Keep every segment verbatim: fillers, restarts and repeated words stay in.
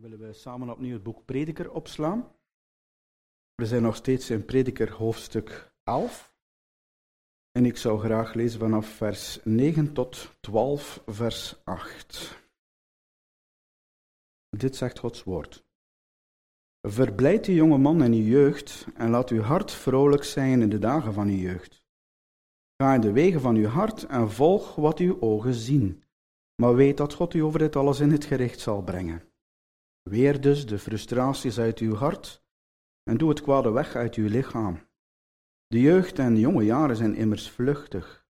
willen we samen opnieuw het boek Prediker opslaan. We zijn nog steeds in Prediker hoofdstuk elf. En ik zou graag lezen vanaf vers negen tot twaalf, vers acht. Dit zegt Gods woord. Verblijd uw jonge man en uw jeugd en laat uw hart vrolijk zijn in de dagen van uw jeugd. Ga in de wegen van uw hart en volg wat uw ogen zien. Maar weet dat God u over dit alles in het gericht zal brengen. Weer dus de frustraties uit uw hart en doe het kwade weg uit uw lichaam. De jeugd en jonge jaren zijn immers vluchtig.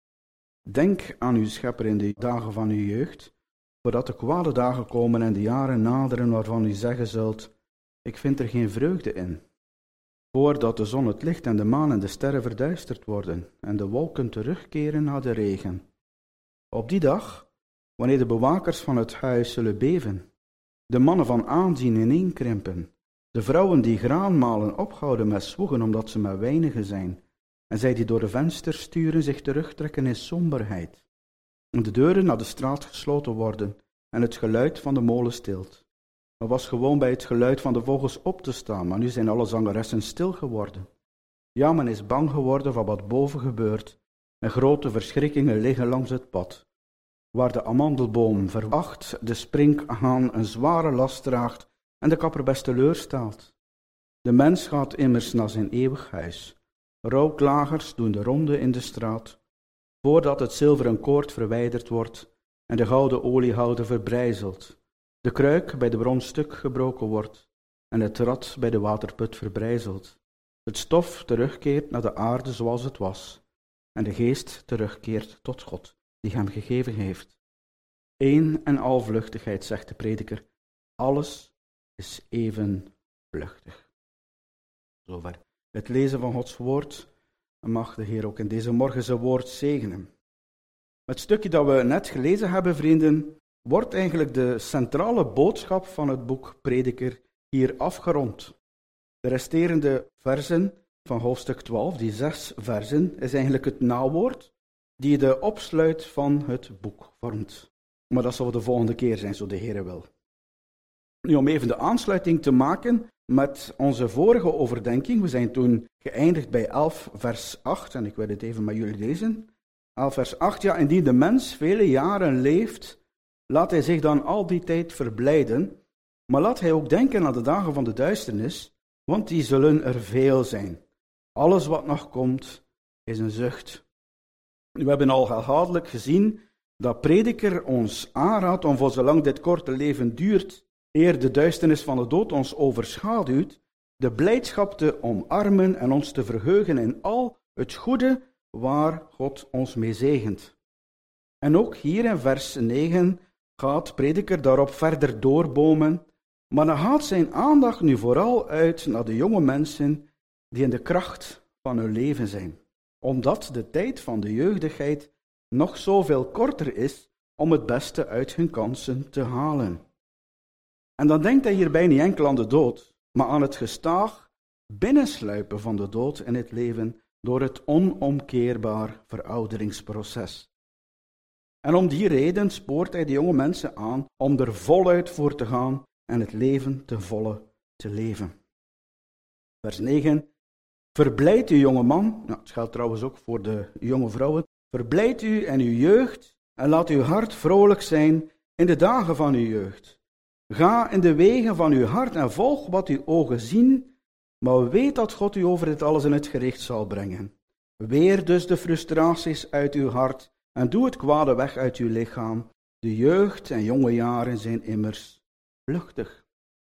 Denk aan uw schepper in de dagen van uw jeugd, voordat de kwade dagen komen en de jaren naderen waarvan u zeggen zult, ik vind er geen vreugde in. Voordat de zon, het licht en de maan en de sterren verduisterd worden en de wolken terugkeren naar de regen. Op die dag, wanneer de bewakers van het huis zullen beven, de mannen van aanzien ineenkrimpen, de vrouwen die graan malen ophouden met zwoegen omdat ze maar weinigen zijn, en zij die door de vensters sturen zich terugtrekken in somberheid, en de deuren naar de straat gesloten worden en het geluid van de molen stilt. Er was gewoon bij het geluid van de vogels op te staan, maar nu zijn alle zangeressen stil geworden. Ja, men is bang geworden van wat boven gebeurt, en grote verschrikkingen liggen langs het pad, waar de amandelboom veracht, de sprinkhaan een zware last draagt en de kapperbest teleurstelt. De mens gaat immers naar zijn eeuwig huis. Rouwklagers doen de ronde in de straat, voordat het zilveren koord verwijderd wordt en de gouden oliehouder verbrijzelt, de kruik bij de bron stuk gebroken wordt en het rad bij de waterput verbrijzelt. Het stof terugkeert naar de aarde zoals het was en de geest terugkeert tot God, die hem gegeven heeft. Eén en al vluchtigheid, zegt de prediker. Alles is even vluchtig. Zover het lezen van Gods woord. En mag de Heer ook in deze morgen zijn woord zegenen. Het stukje dat we net gelezen hebben, vrienden, wordt eigenlijk de centrale boodschap van het boek Prediker hier afgerond. De resterende versen van hoofdstuk twaalf, die zes versen, is eigenlijk het nawoord die de opsluit van het boek vormt. Maar dat zal de volgende keer zijn, zo de Heer wil. Nu, om even de aansluiting te maken met onze vorige overdenking, we zijn toen geëindigd bij elf vers acht, en ik wil het even met jullie lezen. elf vers acht, ja, indien de mens vele jaren leeft, laat hij zich dan al die tijd verblijden, maar laat hij ook denken aan de dagen van de duisternis, want die zullen er veel zijn. Alles wat nog komt, is een zucht. We hebben al herhaaldelijk gezien dat Prediker ons aanraadt om voor zolang dit korte leven duurt, eer de duisternis van de dood ons overschaduwt, de blijdschap te omarmen en ons te verheugen in al het goede waar God ons mee zegent. En ook hier in vers negen gaat Prediker daarop verder doorbomen, maar dan gaat zijn aandacht nu vooral uit naar de jonge mensen die in de kracht van hun leven zijn, omdat de tijd van de jeugdigheid nog zoveel korter is om het beste uit hun kansen te halen. En dan denkt hij hierbij niet enkel aan de dood, maar aan het gestaag binnensluipen van de dood in het leven door het onomkeerbaar verouderingsproces. En om die reden spoort hij de jonge mensen aan om er voluit voor te gaan en het leven ten volle te leven. Vers negen. Verblijd u, jonge man, nou, het geldt trouwens ook voor de jonge vrouwen, verblijd u en uw jeugd en laat uw hart vrolijk zijn in de dagen van uw jeugd. Ga in de wegen van uw hart en volg wat uw ogen zien, maar weet dat God u over dit alles in het gericht zal brengen. Weer dus de frustraties uit uw hart en doe het kwade weg uit uw lichaam. De jeugd en jonge jaren zijn immers vluchtig.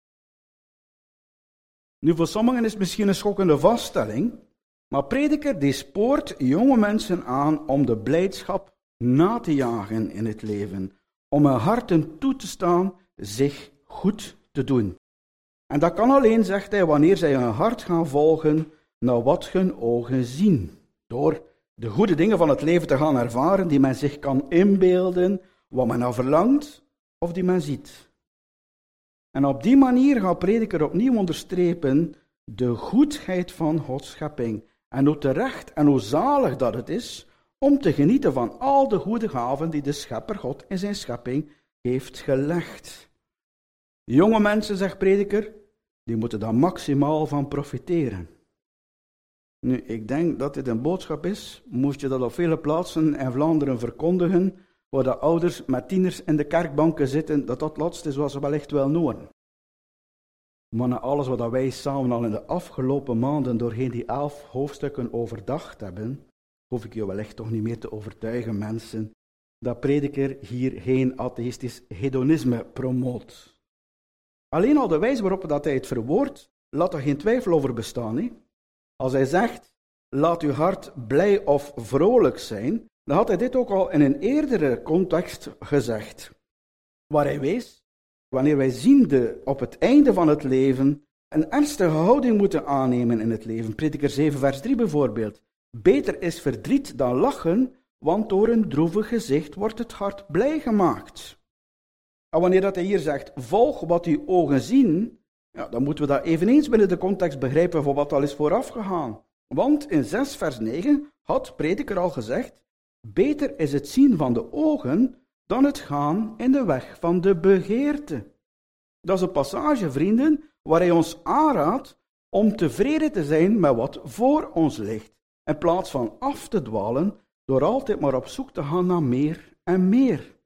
Nu, voor sommigen is het misschien een schokkende vaststelling, maar Prediker die spoort jonge mensen aan om de blijdschap na te jagen in het leven, om hun harten toe te staan zich goed te doen. En dat kan alleen, zegt hij, wanneer zij hun hart gaan volgen naar wat hun ogen zien, door de goede dingen van het leven te gaan ervaren die men zich kan inbeelden, wat men nou verlangt of die men ziet. En op die manier gaat Prediker opnieuw onderstrepen de goedheid van Gods schepping en hoe terecht en hoe zalig dat het is om te genieten van al de goede gaven die de schepper God in zijn schepping heeft gelegd. Jonge mensen, zegt prediker, die moeten daar maximaal van profiteren. Nu, ik denk dat dit een boodschap is, moest je dat op vele plaatsen in Vlaanderen verkondigen, waar de ouders met tieners in de kerkbanken zitten, dat dat laatste is wat ze wellicht wel noemen. Maar na alles wat wij samen al in de afgelopen maanden doorheen die elf hoofdstukken overdacht hebben, hoef ik je wellicht toch niet meer te overtuigen, mensen, dat prediker hier geen atheïstisch hedonisme promoot. Alleen al de wijze waarop dat hij het verwoordt, laat er geen twijfel over bestaan. He? Als hij zegt, laat uw hart blij of vrolijk zijn, dan had hij dit ook al in een eerdere context gezegd, waar hij wees, wanneer wij ziende op het einde van het leven een ernstige houding moeten aannemen in het leven. Prediker zeven vers drie bijvoorbeeld. Beter is verdriet dan lachen, want door een droevig gezicht wordt het hart blij gemaakt. En wanneer dat hij hier zegt, volg wat uw ogen zien, ja, dan moeten we dat eveneens binnen de context begrijpen van wat al is voorafgegaan. Want in zes vers negen had prediker al gezegd, beter is het zien van de ogen dan het gaan in de weg van de begeerte. Dat is een passage, vrienden, waar hij ons aanraadt om tevreden te zijn met wat voor ons ligt, in plaats van af te dwalen door altijd maar op zoek te gaan naar meer en meer.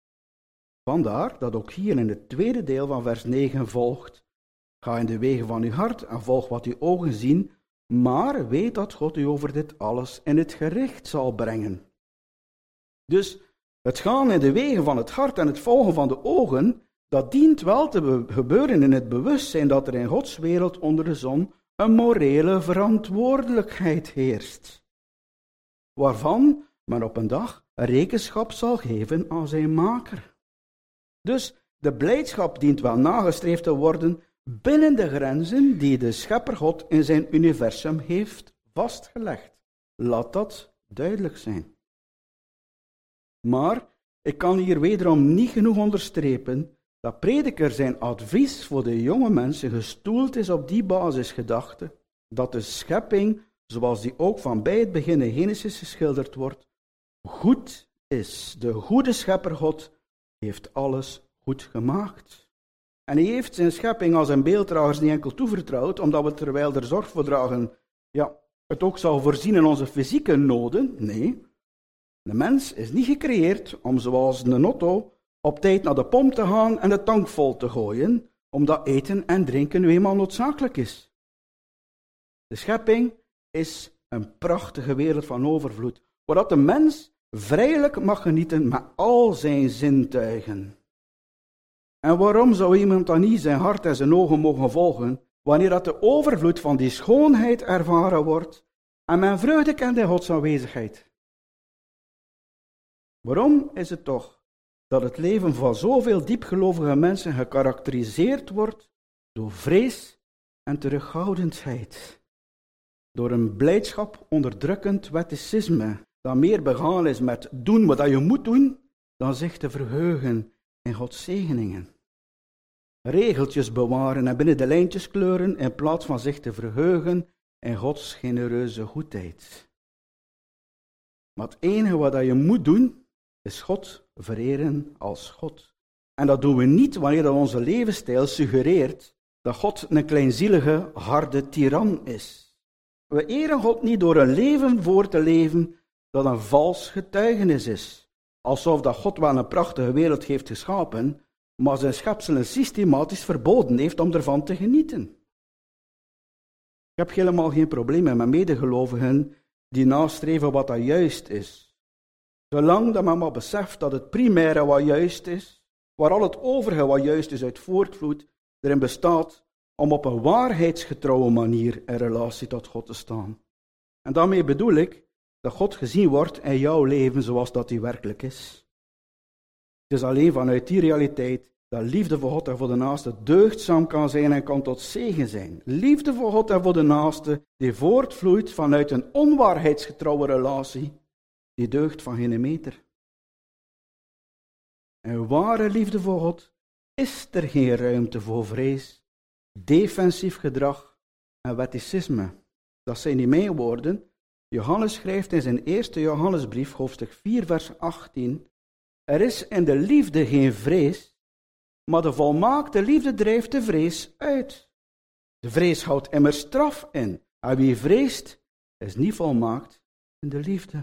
Vandaar dat ook hier in het tweede deel van vers negen volgt, ga in de wegen van uw hart en volg wat uw ogen zien, maar weet dat God u over dit alles in het gericht zal brengen. Dus het gaan in de wegen van het hart en het volgen van de ogen, dat dient wel te be- gebeuren in het bewustzijn dat er in Gods wereld onder de zon een morele verantwoordelijkheid heerst, waarvan men op een dag rekenschap zal geven aan zijn maker. Dus de blijdschap dient wel nagestreefd te worden binnen de grenzen die de Schepper God in zijn universum heeft vastgelegd. Laat dat duidelijk zijn. Maar ik kan hier wederom niet genoeg onderstrepen dat prediker zijn advies voor de jonge mensen gestoeld is op die basisgedachte, dat de schepping, zoals die ook van bij het begin in Genesis geschilderd wordt, goed is. De goede Schepper God heeft alles goed gemaakt. En hij heeft zijn schepping als zijn beelddragers niet enkel toevertrouwd, omdat we terwijl er zorg voor dragen, ja, het ook zal voorzien in onze fysieke noden. Nee, de mens is niet gecreëerd om zoals een auto op tijd naar de pomp te gaan en de tank vol te gooien, omdat eten en drinken nu eenmaal noodzakelijk is. De schepping is een prachtige wereld van overvloed, waar de mens vrijelijk mag genieten met al zijn zintuigen. En waarom zou iemand dan niet zijn hart en zijn ogen mogen volgen, wanneer dat de overvloed van die schoonheid ervaren wordt en men vreugde kent in Gods aanwezigheid? Waarom is het toch dat het leven van zoveel diepgelovige mensen gekarakteriseerd wordt door vrees en terughoudendheid? Door een blijdschap onderdrukkend wetticisme, dat meer begaan is met doen wat je moet doen, dan zich te verheugen in Gods zegeningen. Regeltjes bewaren en binnen de lijntjes kleuren, in plaats van zich te verheugen in Gods genereuze goedheid. Maar het enige wat je moet doen, is God vereren als God. En dat doen we niet wanneer dat onze levensstijl suggereert dat God een kleinzielige, harde tiran is. We eren God niet door een leven voor te leven dat een vals getuigenis is. Alsof dat God wel een prachtige wereld heeft geschapen, maar zijn schepselen systematisch verboden heeft om ervan te genieten. Ik heb helemaal geen problemen met medegelovigen die nastreven wat dat juist is. Zolang dat men maar beseft dat het primaire wat juist is, waar al het overige wat juist is uit voortvloed, erin bestaat om op een waarheidsgetrouwe manier in relatie tot God te staan. En daarmee bedoel ik dat God gezien wordt in jouw leven zoals dat hij werkelijk is. Het is alleen vanuit die realiteit dat liefde voor God en voor de naaste deugdzaam kan zijn en kan tot zegen zijn. Liefde voor God en voor de naaste die voortvloeit vanuit een onwaarheidsgetrouwe relatie, die deugt van geen meter. En ware liefde voor God is er geen ruimte voor vrees, defensief gedrag en wetticisme. Dat zijn niet mijn woorden. Johannes schrijft in zijn eerste Johannesbrief, hoofdstuk vier, vers achttien, er is in de liefde geen vrees, maar de volmaakte liefde drijft de vrees uit. De vrees houdt immers straf in. En wie vreest, is niet volmaakt in de liefde.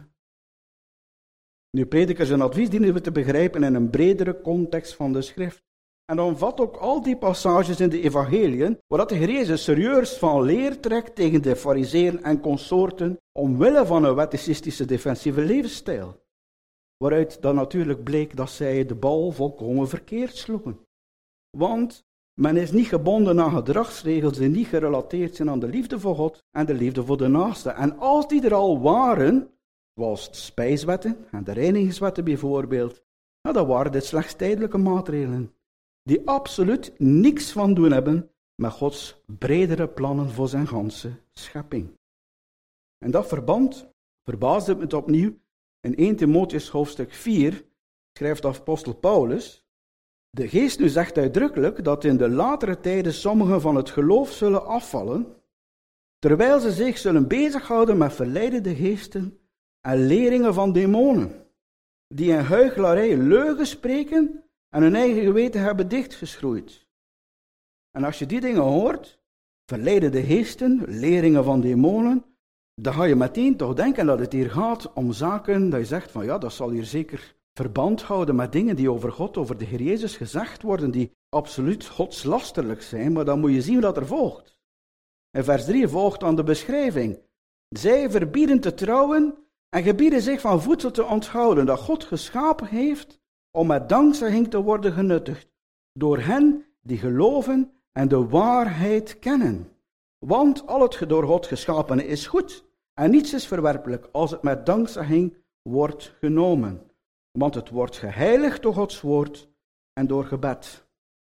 Nu, predikers en advies dienen we te begrijpen in een bredere context van de schrift. En dan omvat ook al die passages in de evangeliën, waar de Heer Jezus serieus van leer trekt tegen de fariseeën en consorten, omwille van een wetticistische defensieve levensstijl. Waaruit dan natuurlijk bleek dat zij de bal volkomen verkeerd sloegen. Want men is niet gebonden aan gedragsregels die niet gerelateerd zijn aan de liefde voor God en de liefde voor de naaste. En als die er al waren, zoals de spijswetten en de reinigingswetten bijvoorbeeld, nou, dan waren dit slechts tijdelijke maatregelen, die absoluut niks van doen hebben met Gods bredere plannen voor zijn ganse schepping. In dat verband verbaasde het me opnieuw. In eerste Timotheüs hoofdstuk vier schrijft apostel Paulus: de geest nu zegt uitdrukkelijk dat in de latere tijden sommigen van het geloof zullen afvallen, terwijl ze zich zullen bezighouden met verleidende geesten en leringen van demonen, die in huichelarij leugen spreken en hun eigen geweten hebben dichtgeschroeid. En als je die dingen hoort, verleidende geesten, leringen van demonen, dan ga je meteen toch denken dat het hier gaat om zaken dat je zegt van ja, dat zal hier zeker verband houden met dingen die over God, over de Heer Jezus gezegd worden, die absoluut godslasterlijk zijn, maar dan moet je zien wat er volgt. In vers drie volgt dan de beschrijving. Zij verbieden te trouwen en gebieden zich van voedsel te onthouden dat God geschapen heeft om met dankzegging te worden genuttigd door hen die geloven en de waarheid kennen. Want al het door God geschapene is goed en niets is verwerpelijk als het met dankzegging wordt genomen. Want het wordt geheiligd door Gods woord en door gebed.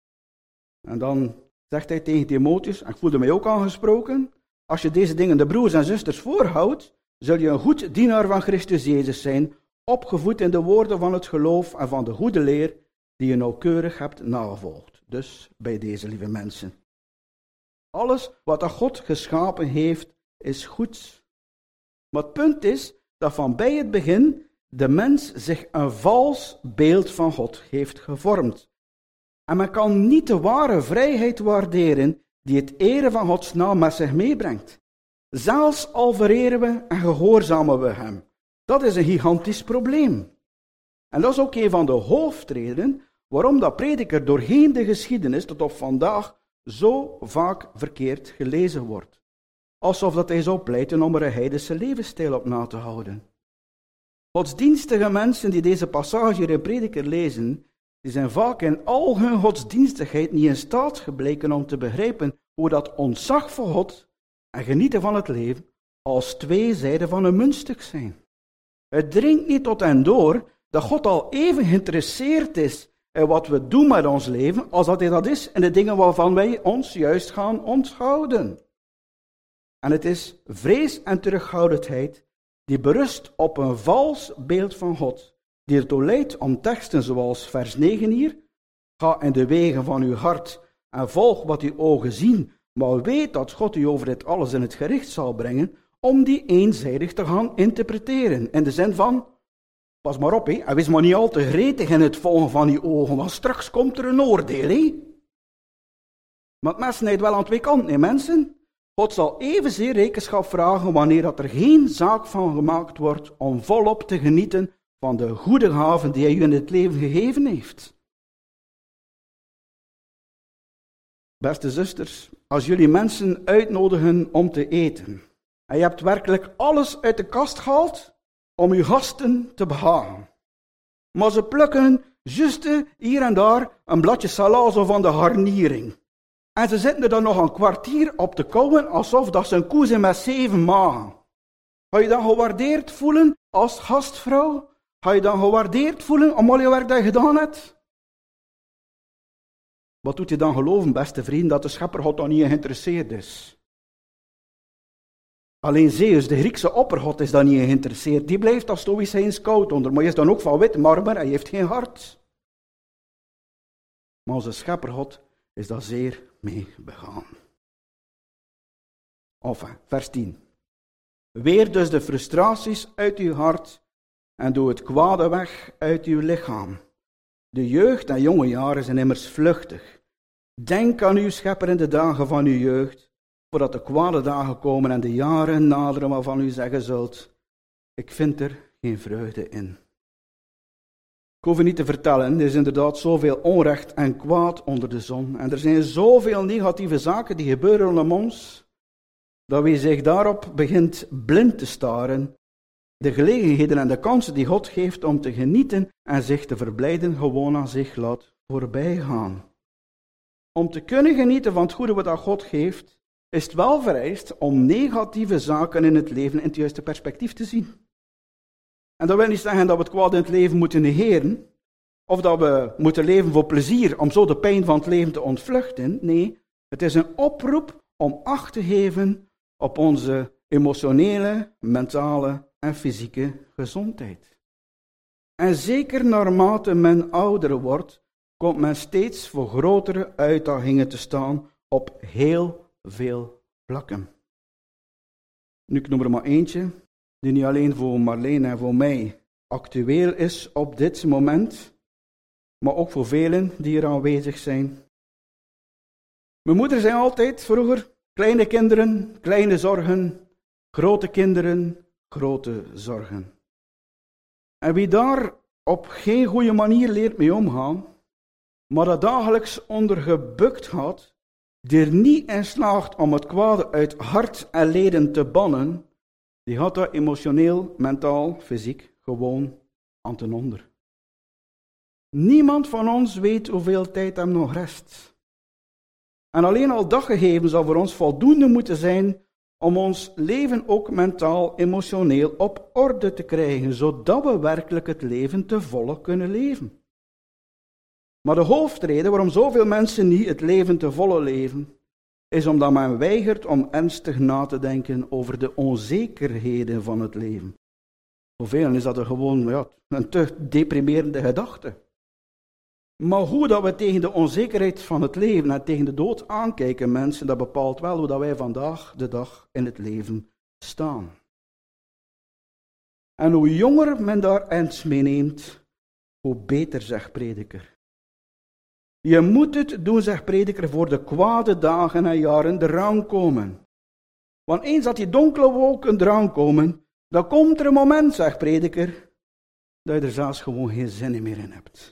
En dan zegt hij tegen Timotheus, en ik voelde mij ook aangesproken, als je deze dingen de broers en zusters voorhoudt, zul je een goed dienaar van Christus Jezus zijn, opgevoed in de woorden van het geloof en van de goede leer die je nauwkeurig hebt nagevolgd. Dus bij deze lieve mensen. Alles wat God geschapen heeft, is goed. Maar het punt is dat van bij het begin de mens zich een vals beeld van God heeft gevormd. En men kan niet de ware vrijheid waarderen die het eren van Gods naam met zich meebrengt. Zelfs al vereren we en gehoorzamen we hem. Dat is een gigantisch probleem. En dat is ook een van de hoofdredenen waarom dat prediker doorheen de geschiedenis tot op vandaag zo vaak verkeerd gelezen wordt. Alsof dat hij zou pleiten om er een heidense levensstijl op na te houden. Godsdienstige mensen die deze passage in prediker lezen, die zijn vaak in al hun godsdienstigheid niet in staat gebleken om te begrijpen hoe dat ontzag voor God en genieten van het leven als twee zijden van een muntstuk zijn. Het dringt niet tot hen door dat God al even geïnteresseerd is in wat we doen met ons leven, als dat hij dat is in de dingen waarvan wij ons juist gaan onthouden. En het is vrees en terughoudendheid die berust op een vals beeld van God, die ertoe leidt om teksten zoals vers negen hier, ga in de wegen van uw hart en volg wat uw ogen zien, maar weet dat God u over dit alles in het gericht zal brengen, om die eenzijdig te gaan interpreteren. In de zin van, pas maar op, hé, en wees maar niet al te gretig in het volgen van uw ogen, want straks komt er een oordeel, hé. Maar het mes snijdt wel aan twee kanten, hè, mensen. God zal evenzeer rekenschap vragen wanneer dat er geen zaak van gemaakt wordt om volop te genieten van de goede gaven die hij u in het leven gegeven heeft. Beste zusters, als jullie mensen uitnodigen om te eten, en je hebt werkelijk alles uit de kast gehaald om uw gasten te behagen, maar ze plukken juist hier en daar een bladje sala zo van de garniering. En ze zitten er dan nog een kwartier op te kauwen, alsof dat ze een koe zijn met zeven magen. Ga je dan gewaardeerd voelen als gastvrouw? Ga je dan gewaardeerd voelen om al je werk dat je gedaan hebt? Wat doet je dan geloven, beste vriend, dat de schepper God dan niet geïnteresseerd is? Alleen Zeus, de Griekse oppergod, is dan niet geïnteresseerd. Die blijft als stoïcijns koud onder, maar hij is dan ook van wit marmer en hij heeft geen hart. Maar onze scheppergod is daar zeer mee begaan. Enfin, vers tien. Weer dus de frustraties uit uw hart en doe het kwade weg uit uw lichaam. De jeugd en jonge jaren zijn immers vluchtig. Denk aan uw schepper in de dagen van uw jeugd, voordat de kwade dagen komen en de jaren naderen waarvan u zeggen zult, ik vind er geen vreugde in. Ik hoef u niet te vertellen, er is inderdaad zoveel onrecht en kwaad onder de zon. En er zijn zoveel negatieve zaken die gebeuren rondom ons, dat wie zich daarop begint blind te staren, de gelegenheden en de kansen die God geeft om te genieten en zich te verblijden, gewoon aan zich laat voorbijgaan. Om te kunnen genieten van het goede wat God geeft, is het wel vereist om negatieve zaken in het leven in het juiste perspectief te zien. En dat wil niet zeggen dat we het kwaad in het leven moeten negeren, of dat we moeten leven voor plezier, om zo de pijn van het leven te ontvluchten. Nee, het is een oproep om acht te geven op onze emotionele, mentale en fysieke gezondheid. En zeker naarmate men ouder wordt, komt men steeds voor grotere uitdagingen te staan op heel veel vlakken. Nu, ik noem er maar eentje, die niet alleen voor Marleen en voor mij actueel is op dit moment, maar ook voor velen die er aanwezig zijn. Mijn moeder zei altijd vroeger, kleine kinderen, kleine zorgen, grote kinderen, grote zorgen. En wie daar op geen goede manier leert mee omgaan, maar dat dagelijks onder gebukt gaat, die er niet in slaagt om het kwade uit hart en leden te bannen, die gaat daar emotioneel, mentaal, fysiek gewoon aan ten onder. Niemand van ons weet hoeveel tijd hem nog rest. En alleen al dat gegeven zal voor ons voldoende moeten zijn om ons leven ook mentaal, emotioneel op orde te krijgen, zodat we werkelijk het leven te volle kunnen leven. Maar de hoofdreden waarom zoveel mensen niet het leven te volle leven, is omdat men weigert om ernstig na te denken over de onzekerheden van het leven. Voor velen is dat er gewoon ja, een te deprimerende gedachte. Maar hoe dat we tegen de onzekerheid van het leven en tegen de dood aankijken, mensen, dat bepaalt wel hoe dat wij vandaag de dag in het leven staan. En hoe jonger men daar ernst mee neemt, hoe beter, zegt Prediker. Je moet het doen, zegt Prediker, voor de kwade dagen en jaren eraan komen. Want eens dat die donkere wolken eraan komen, dan komt er een moment, zegt Prediker, dat je er zelfs gewoon geen zin meer in hebt.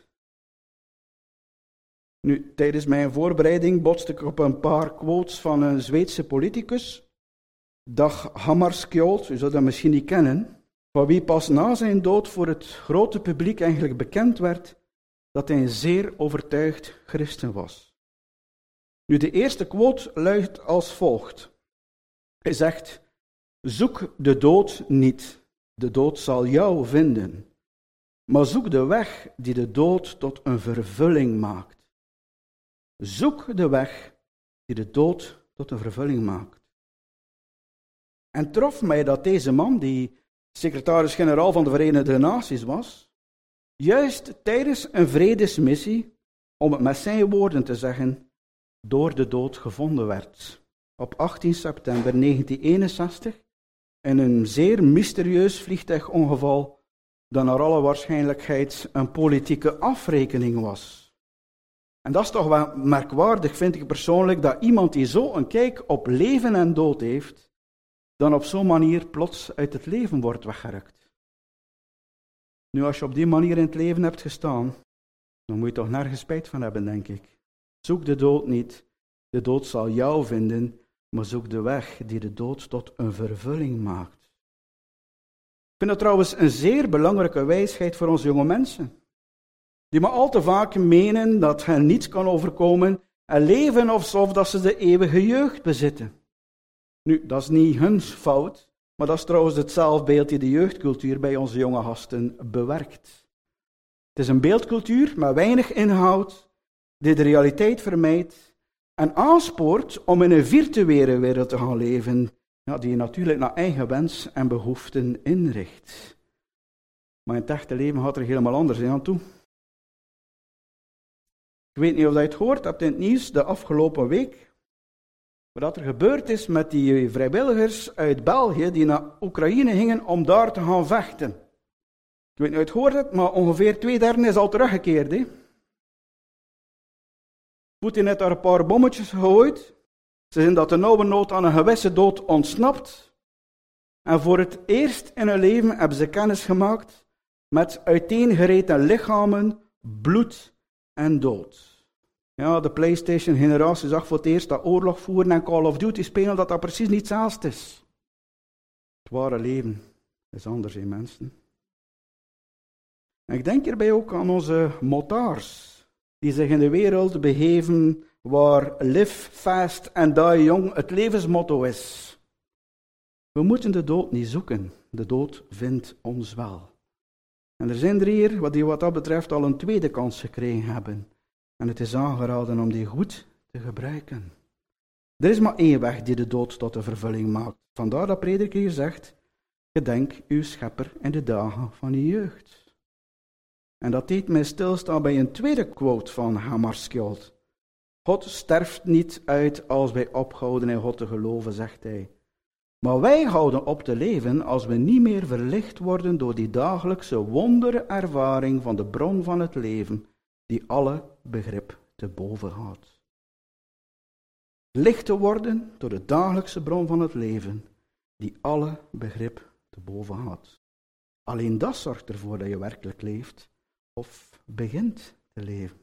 Nu, tijdens mijn voorbereiding botste ik op een paar quotes van een Zweedse politicus, Dag Hammarskjöld, u zult dat misschien niet kennen, van wie pas na zijn dood voor het grote publiek eigenlijk bekend werd dat hij een zeer overtuigd christen was. Nu, de eerste quote luidt als volgt. Hij zegt, zoek de dood niet, de dood zal jou vinden, maar zoek de weg die de dood tot een vervulling maakt. Zoek de weg die de dood tot een vervulling maakt. En trof mij dat deze man, die secretaris-generaal van de Verenigde Naties was, juist tijdens een vredesmissie, om het met zijn woorden te zeggen, door de dood gevonden werd. Op achttien september negentien eenenzestig, in een zeer mysterieus vliegtuigongeval, dat naar alle waarschijnlijkheid een politieke afrekening was. En dat is toch wel merkwaardig, vind ik persoonlijk, dat iemand die zo een kijk op leven en dood heeft, dan op zo'n manier plots uit het leven wordt weggerukt. Nu, als je op die manier in het leven hebt gestaan, dan moet je toch nergens spijt van hebben, denk ik. Zoek de dood niet, de dood zal jou vinden, maar zoek de weg die de dood tot een vervulling maakt. Ik vind dat trouwens een zeer belangrijke wijsheid voor onze jonge mensen, die maar al te vaak menen dat hen niets kan overkomen en leven alsof dat ze de eeuwige jeugd bezitten. Nu, dat is niet hun fout, maar dat is trouwens het zelfbeeld die de jeugdcultuur bij onze jonge gasten bewerkt. Het is een beeldcultuur met weinig inhoud, die de realiteit vermijdt en aanspoort om in een virtuele wereld te gaan leven, ja, die je natuurlijk naar eigen wens en behoeften inricht. Maar in het echte leven gaat er helemaal anders aan toe. Ik weet niet of je het gehoord hebt in het nieuws de afgelopen week, wat er gebeurd is met die vrijwilligers uit België die naar Oekraïne gingen om daar te gaan vechten. Ik weet niet of je het gehoord hebt, maar ongeveer twee derde is al teruggekeerd. Hè? Poetin heeft daar een paar bommetjes gegooid. Ze zijn dat de nauwe nood aan een gewisse dood ontsnapt. En voor het eerst in hun leven hebben ze kennis gemaakt met uiteengereten lichamen, bloed en dood. Ja, de PlayStation-generatie zag voor het eerst dat oorlog voeren en Call of Duty spelen, dat dat precies niet hetzelfde is. Het ware leven is anders, hè, mensen. En ik denk hierbij ook aan onze motards, die zich in de wereld begeven waar live fast and die young het levensmotto is. We moeten de dood niet zoeken, de dood vindt ons wel. En er zijn er hier die wat dat betreft al een tweede kans gekregen hebben. En het is aangeraden om die goed te gebruiken. Er is maar één weg die de dood tot de vervulling maakt. Vandaar dat prediker hier zegt, gedenk uw schepper in de dagen van uw jeugd. En dat deed mij stilstaan bij een tweede quote van Hammarskjöld. God sterft niet uit als wij ophouden in God te geloven, zegt hij. Maar wij houden op te leven als we niet meer verlicht worden door die dagelijkse wondere ervaring van de bron van het leven, die alle begrip te boven gaat. Licht te worden door de dagelijkse bron van het leven, die alle begrip te boven gaat. Alleen dat zorgt ervoor dat je werkelijk leeft, of begint te leven.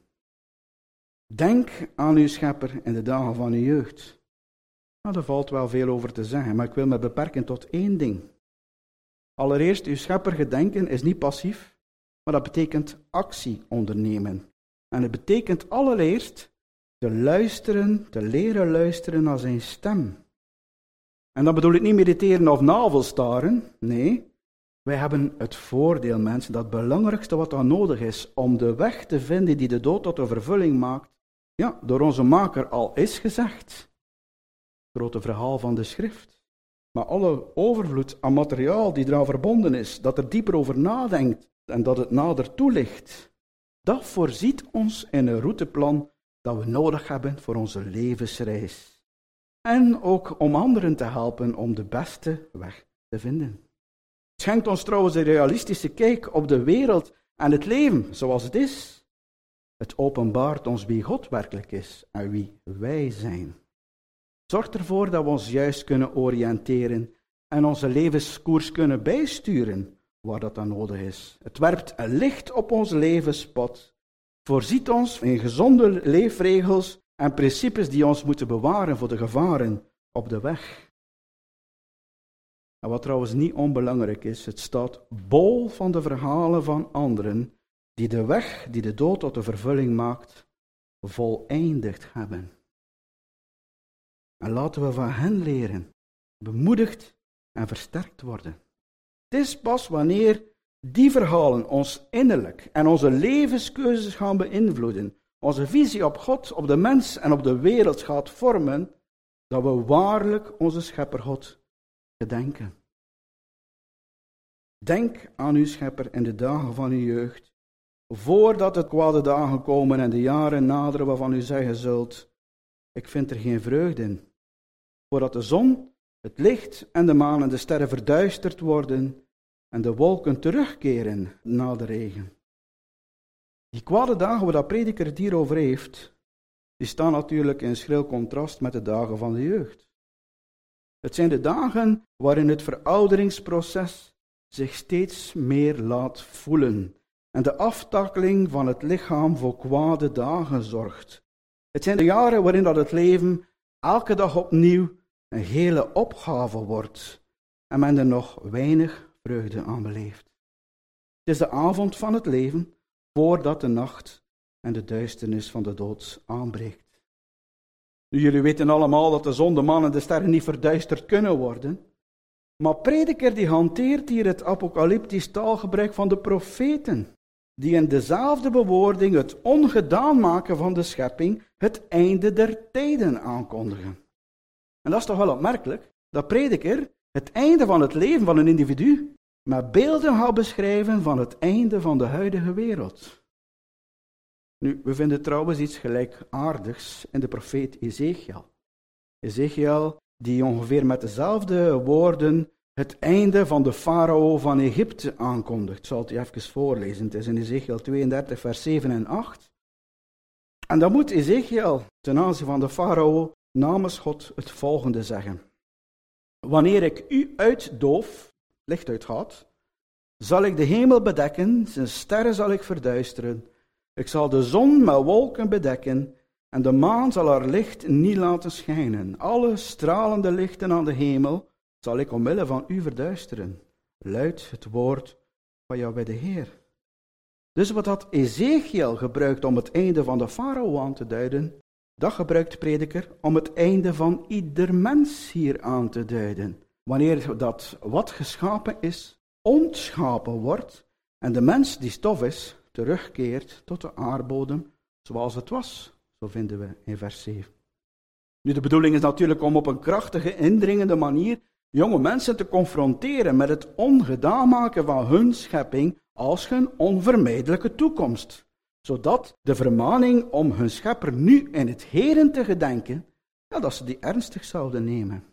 Denk aan uw schepper in de dagen van uw jeugd. Nou, er valt wel veel over te zeggen, maar ik wil me beperken tot één ding. Allereerst, uw schepper gedenken is niet passief, maar dat betekent actie ondernemen. En het betekent allereerst te luisteren, te leren luisteren naar zijn stem. En dan bedoel ik niet mediteren of navelstaren, nee. Wij hebben het voordeel, mensen, dat het belangrijkste wat dan nodig is om de weg te vinden die de dood tot de vervulling maakt, ja, door onze maker al is gezegd. Het grote verhaal van de schrift. Maar alle overvloed aan materiaal die eraan verbonden is, dat er dieper over nadenkt en dat het nader toelicht, dat voorziet ons in een routeplan dat we nodig hebben voor onze levensreis. En ook om anderen te helpen om de beste weg te vinden. Het schenkt ons trouwens een realistische kijk op de wereld en het leven zoals het is. Het openbaart ons wie God werkelijk is en wie wij zijn. Het zorgt ervoor dat we ons juist kunnen oriënteren en onze levenskoers kunnen bijsturen waar dat dan nodig is. Het werpt een licht op ons levenspad, voorziet ons in gezonde leefregels en principes die ons moeten bewaren voor de gevaren op de weg. En wat trouwens niet onbelangrijk is, het staat bol van de verhalen van anderen die de weg die de dood tot de vervulling maakt, voleindigd hebben. En laten we van hen leren, bemoedigd en versterkt worden. Het is pas wanneer die verhalen ons innerlijk en onze levenskeuzes gaan beïnvloeden, onze visie op God, op de mens en op de wereld gaat vormen, dat we waarlijk onze schepper God gedenken. Denk aan uw schepper in de dagen van uw jeugd, voordat het kwade dagen komen en de jaren naderen waarvan u zeggen zult, ik vind er geen vreugde in. Voordat de zon, het licht en de maan en de sterren verduisterd worden en de wolken terugkeren na de regen. Die kwade dagen waar dat prediker het hier over heeft, die staan natuurlijk in schril contrast met de dagen van de jeugd. Het zijn de dagen waarin het verouderingsproces zich steeds meer laat voelen en de aftakkeling van het lichaam voor kwade dagen zorgt. Het zijn de jaren waarin dat het leven elke dag opnieuw een hele opgave wordt en men er nog weinig vreugde aan beleeft. Het is de avond van het leven voordat de nacht en de duisternis van de dood aanbreekt. Nu, jullie weten allemaal dat de zon, de maan en de sterren niet verduisterd kunnen worden, maar prediker die hanteert hier het apocalyptisch taalgebruik van de profeten, die in dezelfde bewoording het ongedaan maken van de schepping het einde der tijden aankondigen. En dat is toch wel opmerkelijk, dat prediker het einde van het leven van een individu met beelden gaat beschrijven van het einde van de huidige wereld. Nu, we vinden trouwens iets gelijkaardigs in de profeet Ezechiel. Ezechiel die ongeveer met dezelfde woorden het einde van de farao van Egypte aankondigt. Ik zal het je even voorlezen. Het is in Ezechiel tweeëndertig, vers zeven en acht. En dan moet Ezekiel ten aanzien van de farao namens God het volgende zeggen. Wanneer ik u uitdoof, licht uitgaat, zal ik de hemel bedekken, zijn sterren zal ik verduisteren. Ik zal de zon met wolken bedekken en de maan zal haar licht niet laten schijnen. Alle stralende lichten aan de hemel zal ik omwille van u verduisteren. Luidt het woord van Jahweh de Heer. Dus wat had Ezekiel gebruikt om het einde van de farao aan te duiden, dat gebruikt de prediker om het einde van ieder mens hier aan te duiden. Wanneer dat wat geschapen is, ontschapen wordt en de mens die stof is, terugkeert tot de aardbodem zoals het was. Zo vinden we in vers zeven. Nu, de bedoeling is natuurlijk om op een krachtige, indringende manier jonge mensen te confronteren met het ongedaan maken van hun schepping als hun onvermijdelijke toekomst. Zodat de vermaning om hun schepper nu in het heden te gedenken, ja, dat ze die ernstig zouden nemen.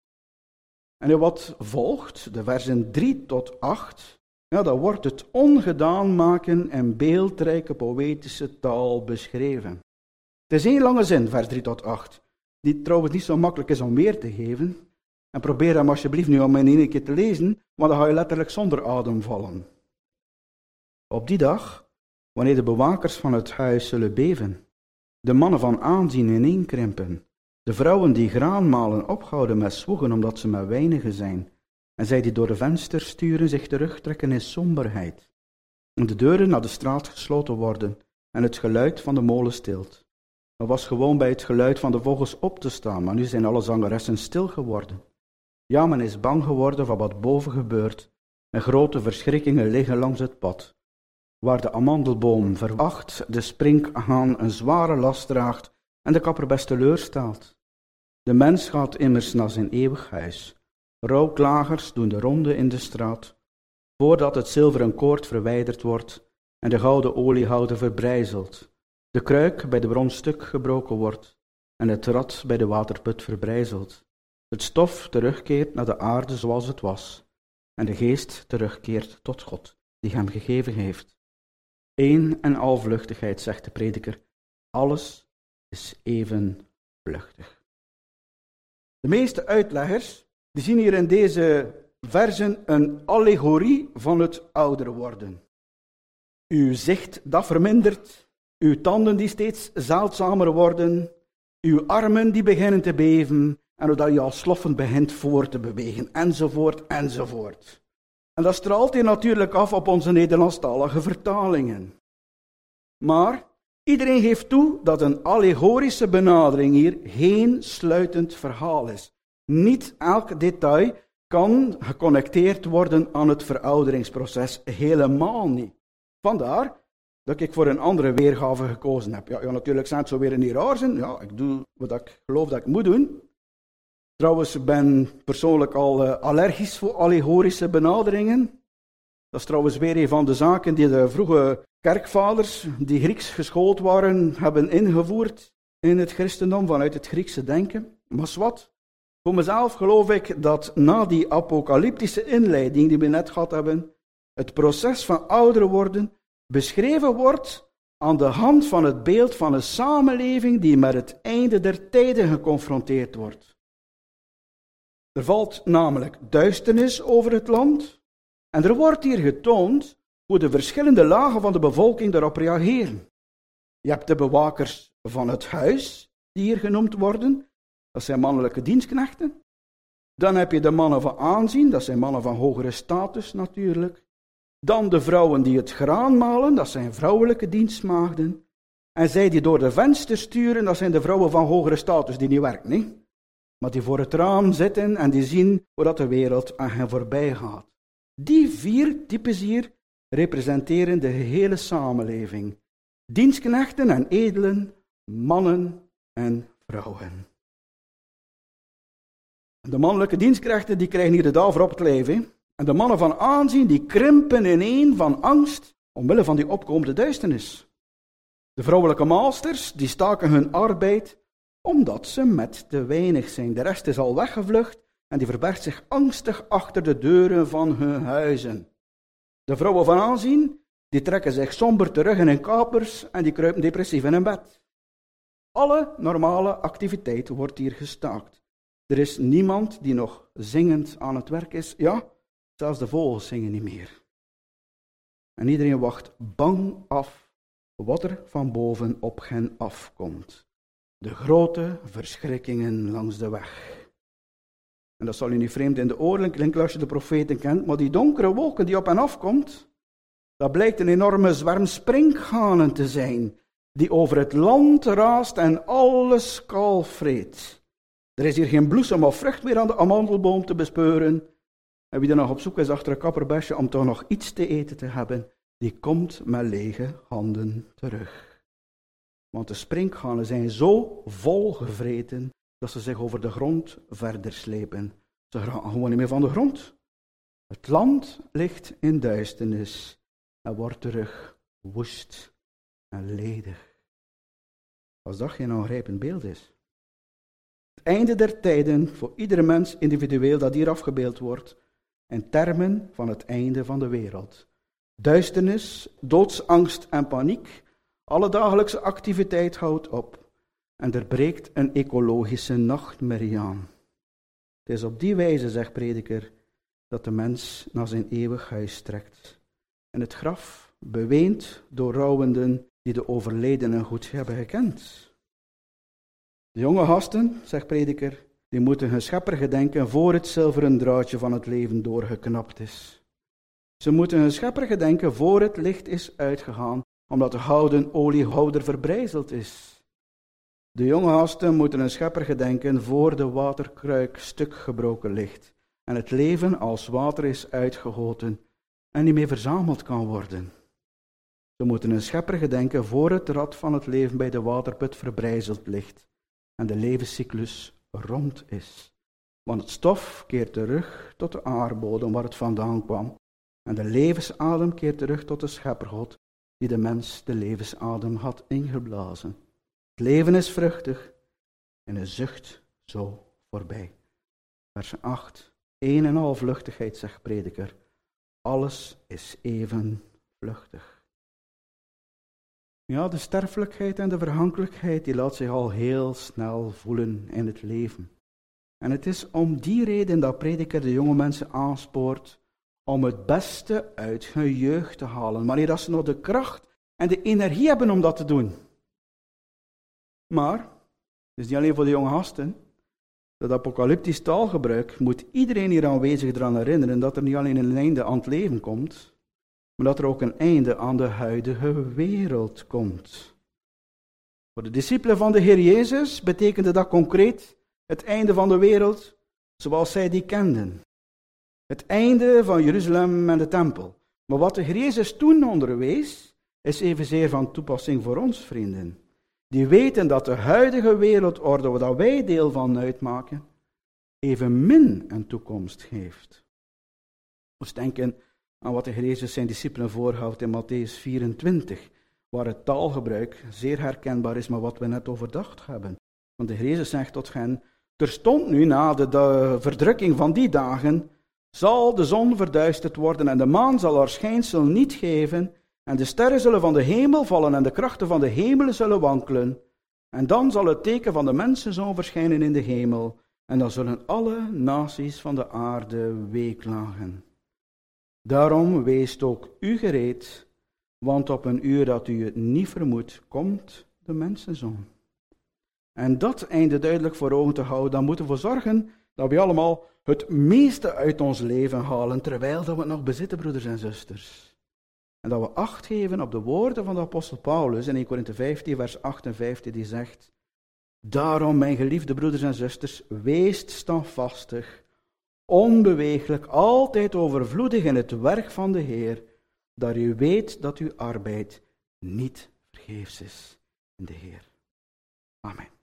En wat volgt, de versen drie tot acht, ja, dan wordt het ongedaan maken in beeldrijke poëtische taal beschreven. Het is één lange zin, vers drie tot acht, die trouwens niet zo makkelijk is om weer te geven. En probeer hem alsjeblieft nu om in één keer te lezen, want dan ga je letterlijk zonder adem vallen. Op die dag, wanneer de bewakers van het huis zullen beven, de mannen van aanzien ineenkrimpen, de vrouwen die graan malen ophouden met zwoegen omdat ze met weinigen zijn, en zij die door de vensters sturen zich terugtrekken in somberheid, en de deuren naar de straat gesloten worden en het geluid van de molen stilt. Er was gewoon bij het geluid van de vogels op te staan, maar nu zijn alle zangeressen stil geworden. Ja, men is bang geworden van wat boven gebeurt, en grote verschrikkingen liggen langs het pad, waar de amandelboom veracht, de sprinkhaan een zware last draagt en de kapperbes teleurstelt. De mens gaat immers naar zijn eeuwig huis. Rouwklagers doen de ronde in de straat, voordat het zilveren koord verwijderd wordt en de gouden oliehouder verbrijzelt, de kruik bij de bron stuk gebroken wordt en het rad bij de waterput verbrijzelt. Het stof terugkeert naar de aarde zoals het was en de geest terugkeert tot God, die hem gegeven heeft. Eén en al vluchtigheid, zegt de prediker. Alles is even vluchtig. De meeste uitleggers die zien hier in deze versen een allegorie van het ouder worden. Uw zicht dat vermindert, uw tanden die steeds zeldzamer worden, uw armen die beginnen te beven en doordat je al sloffend begint voor te bewegen, enzovoort, enzovoort. En dat straalt hier natuurlijk af op onze Nederlandstalige vertalingen. Maar iedereen geeft toe dat een allegorische benadering hier geen sluitend verhaal is. Niet elk detail kan geconnecteerd worden aan het verouderingsproces, helemaal niet. Vandaar dat ik voor een andere weergave gekozen heb. Ja, ja natuurlijk zijn het zo weer niet raar zijn. Ja, ik doe wat ik geloof dat ik moet doen. Trouwens, ik ben persoonlijk al uh, allergisch voor allegorische benaderingen. Dat is trouwens weer een van de zaken die de vroege kerkvaders, die Grieks geschoold waren, hebben ingevoerd in het christendom vanuit het Griekse denken. Maar wat? Voor mezelf geloof ik dat na die apocalyptische inleiding die we net gehad hebben, het proces van ouder worden beschreven wordt aan de hand van het beeld van een samenleving die met het einde der tijden geconfronteerd wordt. Er valt namelijk duisternis over het land en er wordt hier getoond hoe de verschillende lagen van de bevolking daarop reageren. Je hebt de bewakers van het huis, die hier genoemd worden, dat zijn mannelijke dienstknechten. Dan heb je de mannen van aanzien, dat zijn mannen van hogere status natuurlijk. Dan de vrouwen die het graan malen, dat zijn vrouwelijke dienstmaagden. En zij die door de vensters sturen, dat zijn de vrouwen van hogere status die niet werken, niet? Maar die voor het raam zitten en die zien hoe dat de wereld aan hen voorbij gaat. Die vier types hier representeren de gehele samenleving. Dienstknechten en edelen, mannen en vrouwen. De mannelijke dienstknechten die krijgen hier de dauw voor op het leven. En de mannen van aanzien die krimpen ineen van angst omwille van die opkomende duisternis. De vrouwelijke maalsters die staken hun arbeid omdat ze met te weinig zijn. De rest is al weggevlucht en die verbergt zich angstig achter de deuren van hun huizen. De vrouwen van aanzien die trekken zich somber terug in hun kapers en die kruipen depressief in hun bed. Alle normale activiteit wordt hier gestaakt. Er is niemand die nog zingend aan het werk is. Ja, zelfs de vogels zingen niet meer. En iedereen wacht bang af wat er van boven op hen afkomt. De grote verschrikkingen langs de weg. En dat zal u niet vreemd in de oren klinken als je de profeten kent, maar die donkere wolken die op hen afkomt, dat blijkt een enorme zwerm sprinkhanen te zijn, die over het land raast en alles kaal vreet. Er is hier geen bloesem of vrucht meer aan de amandelboom te bespeuren. En wie er nog op zoek is achter een kapperbesje om toch nog iets te eten te hebben, die komt met lege handen terug. Want de sprinkhanen zijn zo vol gevreten dat ze zich over de grond verder slepen. Ze gaan gewoon niet meer van de grond. Het land ligt in duisternis en wordt terug woest en ledig. Als dat geen aangrijpend beeld is. Het einde der tijden voor iedere mens individueel dat hier afgebeeld wordt, in termen van het einde van de wereld. Duisternis, doodsangst en paniek, alle dagelijkse activiteit houdt op. En er breekt een ecologische nachtmerrie aan. Het is op die wijze, zegt prediker, dat de mens naar zijn eeuwig huis trekt. En het graf beweent door rouwenden die de overledenen goed hebben gekend. De jonge gasten, zegt prediker, die moeten hun schepper gedenken voor het zilveren draadje van het leven doorgeknapt is. Ze moeten hun schepper gedenken voor het licht is uitgegaan, omdat de gouden oliehouder verbrijzeld is. De jonge gasten moeten hun schepper gedenken voor de waterkruik stuk gebroken ligt en het leven als water is uitgegoten en niet meer verzameld kan worden. Ze moeten hun schepper gedenken voor het rad van het leven bij de waterput verbrijzeld ligt en de levenscyclus rond is. Want het stof keert terug tot de aardbodem waar het vandaan kwam en de levensadem keert terug tot de scheppergod die de mens de levensadem had ingeblazen. Het leven is vruchtig en een zucht zo voorbij. Vers acht. Een en al vluchtigheid, zegt prediker. Alles is even vluchtig. Ja, de sterfelijkheid en de vergankelijkheid, die laat zich al heel snel voelen in het leven. En het is om die reden dat prediker de jonge mensen aanspoort om het beste uit hun jeugd te halen, wanneer ze nog de kracht en de energie hebben om dat te doen. Maar, het is niet alleen voor de jonge gasten, dat apocalyptisch taalgebruik moet iedereen hier aanwezig eraan herinneren dat er niet alleen een einde aan het leven komt, maar dat er ook een einde aan de huidige wereld komt. Voor de discipelen van de Heer Jezus betekende dat concreet het einde van de wereld zoals zij die kenden. Het einde van Jeruzalem en de tempel. Maar wat de Heer Jezus toen onderwees, is evenzeer van toepassing voor ons, vrienden. Die weten dat de huidige wereldorde, waar wij deel van uitmaken, evenmin een toekomst heeft. We moeten denken aan wat de Heer Jezus zijn discipelen voorhoudt in Mattheüs vierentwintig, waar het taalgebruik zeer herkenbaar is met wat we net overdacht hebben. Want de Heer Jezus zegt tot hen, terstond nu na de, de verdrukking van die dagen, zal de zon verduisterd worden en de maan zal haar schijnsel niet geven, en de sterren zullen van de hemel vallen en de krachten van de hemelen zullen wankelen. En dan zal het teken van de mensenzoon verschijnen in de hemel, en dan zullen alle naties van de aarde weeklagen. Daarom weest ook u gereed, want op een uur dat u het niet vermoedt, komt de mensenzoon. En dat einde duidelijk voor ogen te houden, dan moeten we zorgen dat we allemaal het meeste uit ons leven halen, terwijl dat we het nog bezitten, broeders en zusters. En dat we acht geven op de woorden van de apostel Paulus in Eerste Korinthe vijftien, vers achtenvijftig, die zegt, daarom, mijn geliefde broeders en zusters, weest standvastig, onbeweeglijk, altijd overvloedig in het werk van de Heer, dat u weet dat uw arbeid niet vergeefs is in de Heer. Amen.